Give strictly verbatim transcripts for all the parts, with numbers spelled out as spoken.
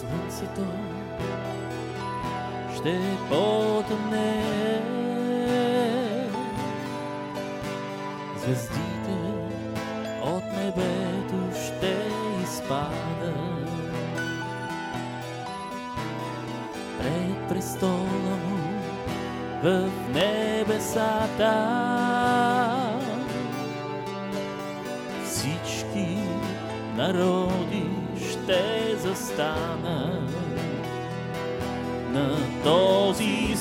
Слънцето ще потъмне, звездите от небето ще изпадат. Пред престола му в небесата всички народи ще застанат. На този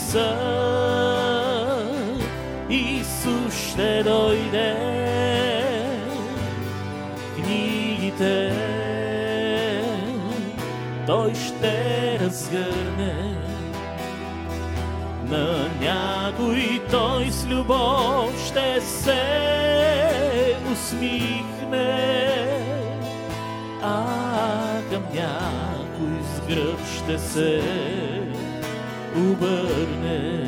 съд Исус ще дойде, книгите Той ще разгърне. На някой Той с любов ще се усмихне, а към някой с гръб ще се обърне.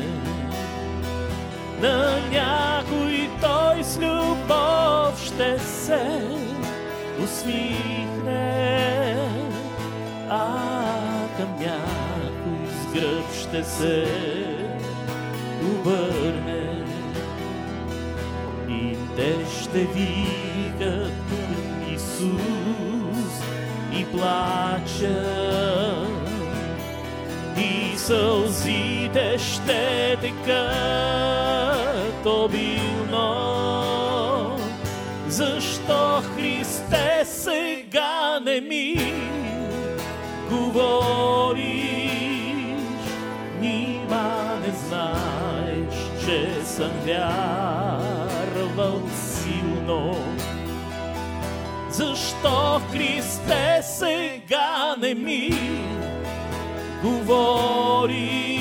На някой Той с любов ще се усмихне, а към някой с гръб ще се обърне. И те ще викат Исус и плачат, и сълзите ще текат обилно. Защо, Христе, сега не ми говориш? Нима не знаеш, че съм вярвал силно. Защо, Христе, сега не ми говориш?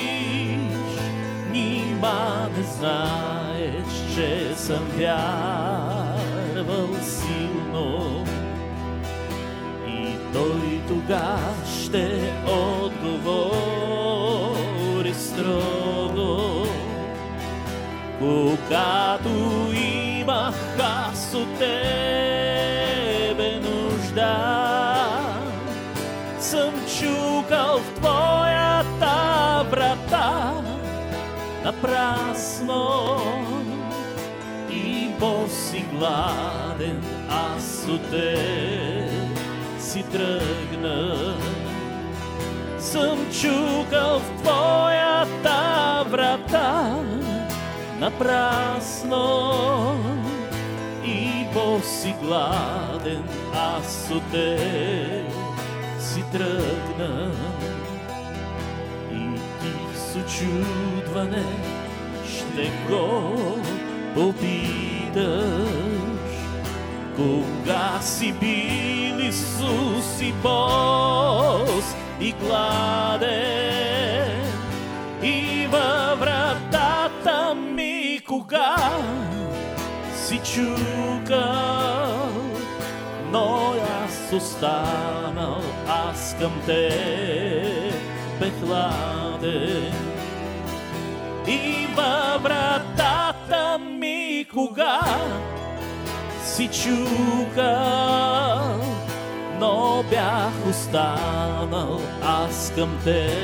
Нима не знаеш, че съм вярвал силно. И Той тогава ще отговори строго: когато имах аз от Тебе нужда, съм чукал в Твоята врата напрасно, и бос и гладен аз от Тебе си тръгна. Съм чукал в Твоята врата напрасно, и бос и гладен аз от Тебе си тръгна. И ти с очудване ще го попиташ: кога си бил, Исус, и бос и гладен, и във вратата ми кога си чукал? Но аз останал, аз към Тебе хладен, и във вратата ми кога си чукал? Но бях останал аз към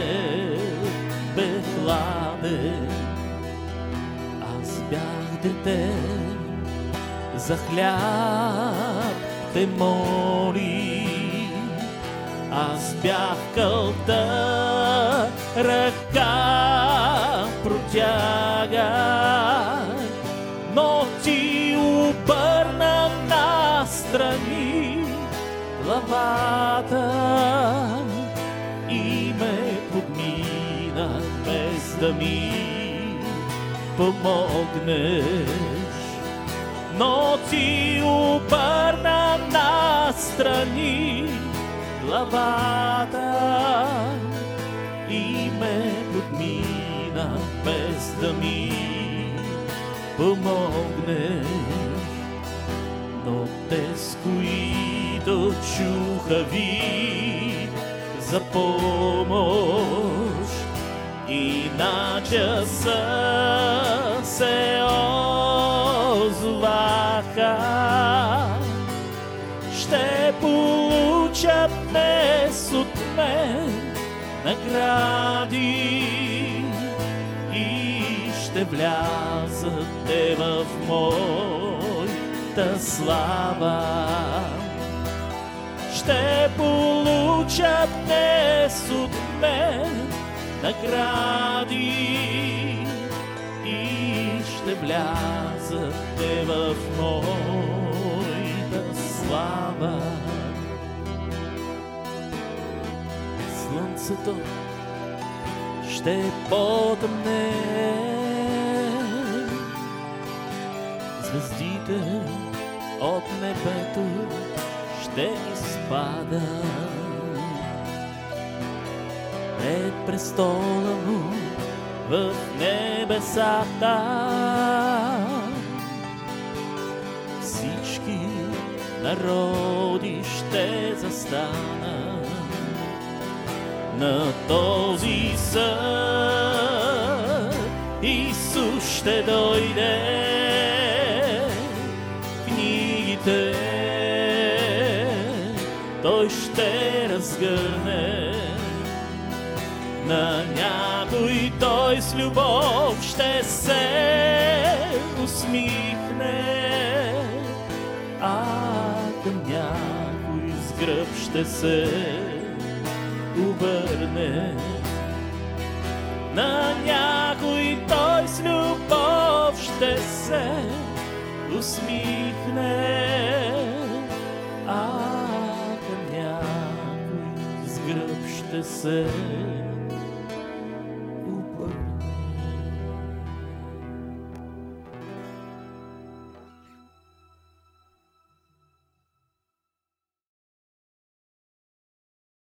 Тебе хладен. Аз бях дете, за хляб те моли. Аз бях кълта ръка протяга, но Ти обърна настрани главата и ме подмина, без да ми помогнеш. Но Ти обърна настрани главата и ме подмина, без да ми помогнеш. Но те, с които чуха вик за помощ, и на часа се озоваха, ще получат днес от мен награди и ще влязат те в моята слава. Ще получат днес от мен награди и ще влязат те в моята слава. Слънцето ще потъмне, звездите от небето ще изпадат. Пред престола му в небесата всички народи ще застанат. На този съд Исус ще дойде, книгите Той ще разгърне. На някой Той с любов ще се усмихне, а към някой с гръб ще се обърне. На някой Той с любов ще се усмихне, а към някой с гръб ще се